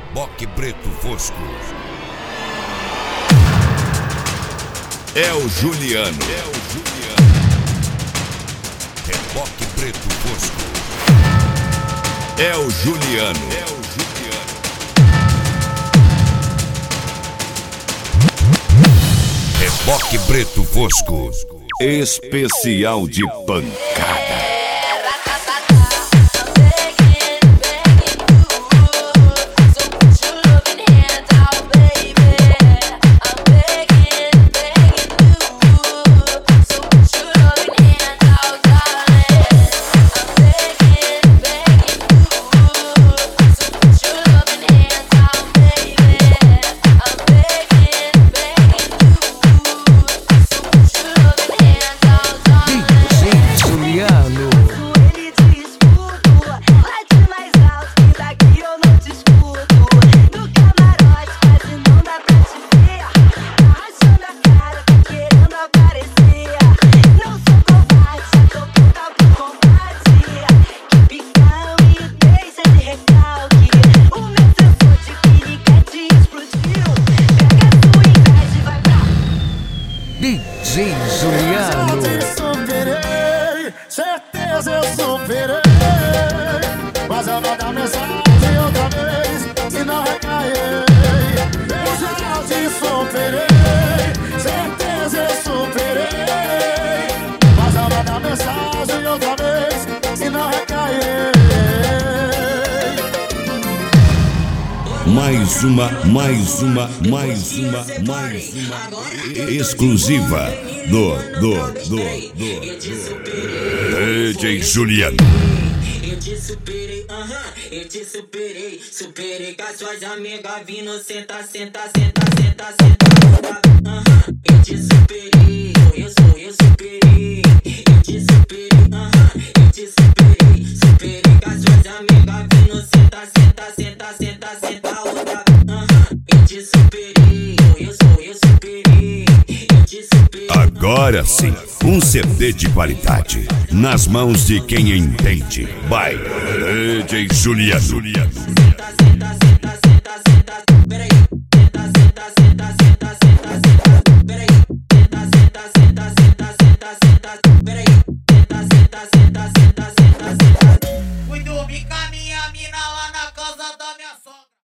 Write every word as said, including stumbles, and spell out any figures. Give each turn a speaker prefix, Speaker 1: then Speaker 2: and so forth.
Speaker 1: Reboque preto fosco. É o Juliano. É o Juliano. Reboque preto fosco. É o Juliano. É o Juliano. Reboque preto fosco. Especial de pancada.
Speaker 2: D J Juliano.
Speaker 3: Eu te superei, certeza eu superei. Mas eu vou dar mensagem outra vez e não recairei. Eu já te superei, certeza eu superei. Mas eu vou dar mensagem outra vez e não recairei.
Speaker 1: Mais uma, mais uma, mais uma, mais uma exclusiva do, do, do, do, do D J Juliano.
Speaker 4: Eu te superei, aham, uh-huh, eu te superei. Superei com as suas amigas vindo, senta, senta, senta, senta, senta. Aham, uh-huh, eu te superei, eu sou, eu superei. Eu te superei, aham, uh-huh, eu te superei. Superei com as suas amigas vindo, senta, senta, senta, senta, senta. Outra, aham, uh-huh, eu te superei, eu sou, eu superei. Eu te superei.
Speaker 1: Agora sim, um C D de qualidade nas mãos de quem entende. Vai, D J Juliano.
Speaker 4: Senta, senta, senta.